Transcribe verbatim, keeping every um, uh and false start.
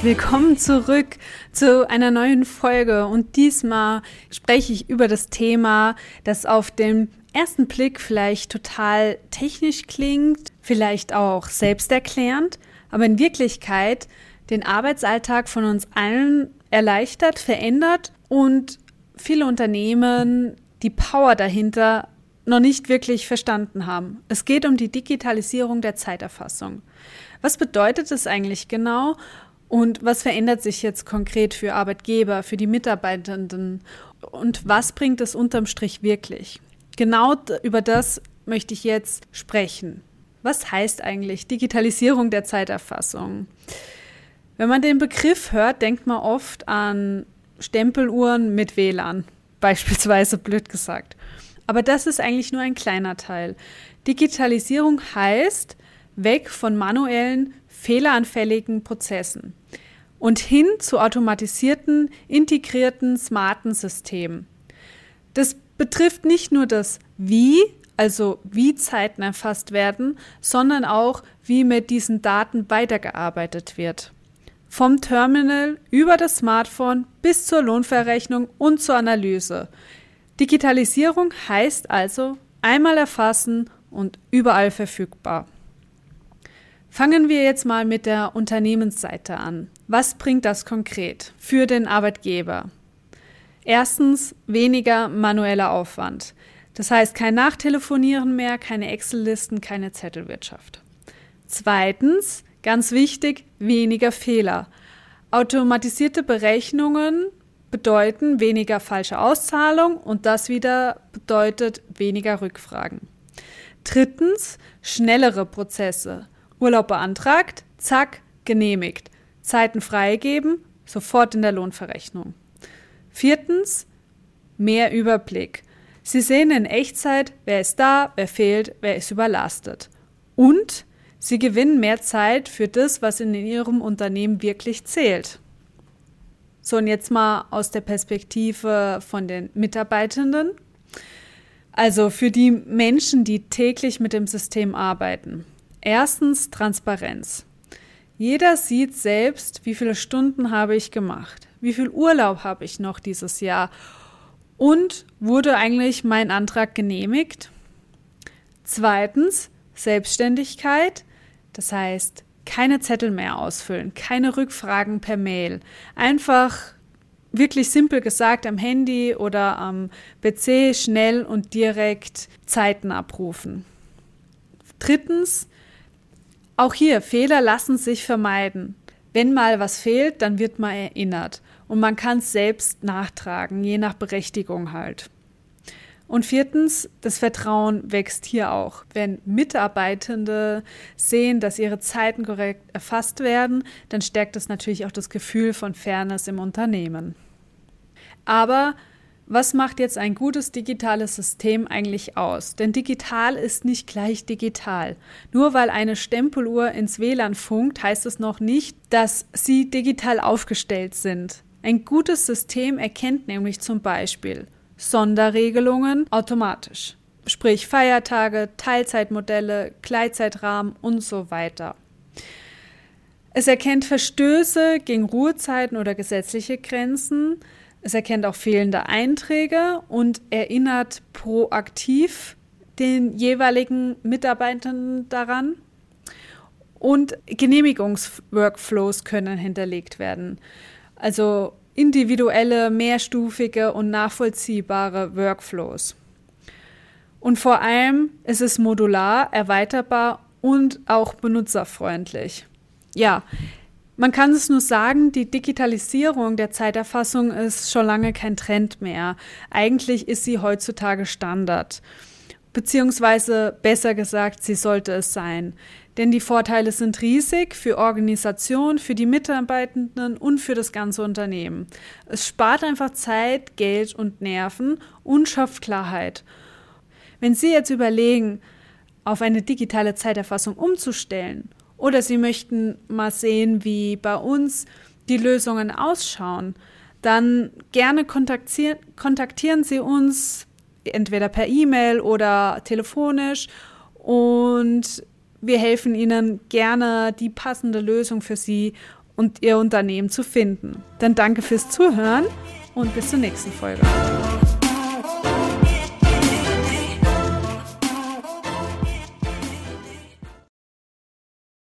Willkommen zurück zu einer neuen Folge und diesmal spreche ich über das Thema, das auf den ersten Blick vielleicht total technisch klingt, vielleicht auch selbsterklärend, aber in Wirklichkeit den Arbeitsalltag von uns allen erleichtert, verändert und viele Unternehmen die Power dahinter noch nicht wirklich verstanden haben. Es geht um die Digitalisierung der Zeiterfassung. Was bedeutet es eigentlich genau? Und was verändert sich jetzt konkret für Arbeitgeber, für die Mitarbeitenden? Und was bringt es unterm Strich wirklich? Genau über das möchte ich jetzt sprechen. Was heißt eigentlich Digitalisierung der Zeiterfassung? Wenn man den Begriff hört, denkt man oft an Stempeluhren mit W L A N, beispielsweise blöd gesagt. Aber das ist eigentlich nur ein kleiner Teil. Digitalisierung heißt weg von manuellen, fehleranfälligen Prozessen und hin zu automatisierten, integrierten, smarten Systemen. Das betrifft nicht nur das Wie, also wie Zeiten erfasst werden, sondern auch, wie mit diesen Daten weitergearbeitet wird. Vom Terminal über das Smartphone bis zur Lohnverrechnung und zur Analyse. Digitalisierung heißt also einmal erfassen und überall verfügbar. Fangen wir jetzt mal mit der Unternehmensseite an. Was bringt das konkret für den Arbeitgeber? Erstens, weniger manueller Aufwand. Das heißt, kein Nachtelefonieren mehr, keine Excel-Listen, keine Zettelwirtschaft. Zweitens, ganz wichtig, weniger Fehler. Automatisierte Berechnungen bedeuten weniger falsche Auszahlung und das wieder bedeutet weniger Rückfragen. Drittens, schnellere Prozesse. Urlaub beantragt, zack, genehmigt. Zeiten freigeben, sofort in der Lohnverrechnung. Viertens, mehr Überblick. Sie sehen in Echtzeit, wer ist da, wer fehlt, wer ist überlastet. Und Sie gewinnen mehr Zeit für das, was in Ihrem Unternehmen wirklich zählt. So, und jetzt mal aus der Perspektive von den Mitarbeitenden. Also für die Menschen, die täglich mit dem System arbeiten. Erstens Transparenz. Jeder sieht selbst, wie viele Stunden habe ich gemacht, wie viel Urlaub habe ich noch dieses Jahr und wurde eigentlich mein Antrag genehmigt. Zweitens Selbstständigkeit, das heißt keine Zettel mehr ausfüllen, keine Rückfragen per Mail, einfach wirklich simpel gesagt am Handy oder am P C schnell und direkt Zeiten abrufen. Drittens, auch hier, Fehler lassen sich vermeiden. Wenn mal was fehlt, dann wird man erinnert und man kann es selbst nachtragen, je nach Berechtigung halt. Und viertens, das Vertrauen wächst hier auch. Wenn Mitarbeitende sehen, dass ihre Zeiten korrekt erfasst werden, dann stärkt das natürlich auch das Gefühl von Fairness im Unternehmen. Aber was macht jetzt ein gutes digitales System eigentlich aus? Denn digital ist nicht gleich digital. Nur weil eine Stempeluhr ins W L A N funkt, heißt es noch nicht, dass sie digital aufgestellt sind. Ein gutes System erkennt nämlich zum Beispiel Sonderregelungen automatisch. Sprich Feiertage, Teilzeitmodelle, Gleitzeitrahmen und so weiter. Es erkennt Verstöße gegen Ruhezeiten oder gesetzliche Grenzen. Es erkennt auch fehlende Einträge und erinnert proaktiv den jeweiligen Mitarbeitenden daran. Und Genehmigungsworkflows können hinterlegt werden. Also individuelle, mehrstufige und nachvollziehbare Workflows. Und vor allem ist es modular, erweiterbar und auch benutzerfreundlich. Ja, man kann es nur sagen, die Digitalisierung der Zeiterfassung ist schon lange kein Trend mehr. Eigentlich ist sie heutzutage Standard. Beziehungsweise besser gesagt, sie sollte es sein. Denn die Vorteile sind riesig für Organisation, für die Mitarbeitenden und für das ganze Unternehmen. Es spart einfach Zeit, Geld und Nerven und schafft Klarheit. Wenn Sie jetzt überlegen, auf eine digitale Zeiterfassung umzustellen, oder Sie möchten mal sehen, wie bei uns die Lösungen ausschauen, dann gerne kontaktieren, kontaktieren Sie uns entweder per E-Mail oder telefonisch und wir helfen Ihnen gerne, die passende Lösung für Sie und Ihr Unternehmen zu finden. Dann danke fürs Zuhören und bis zur nächsten Folge.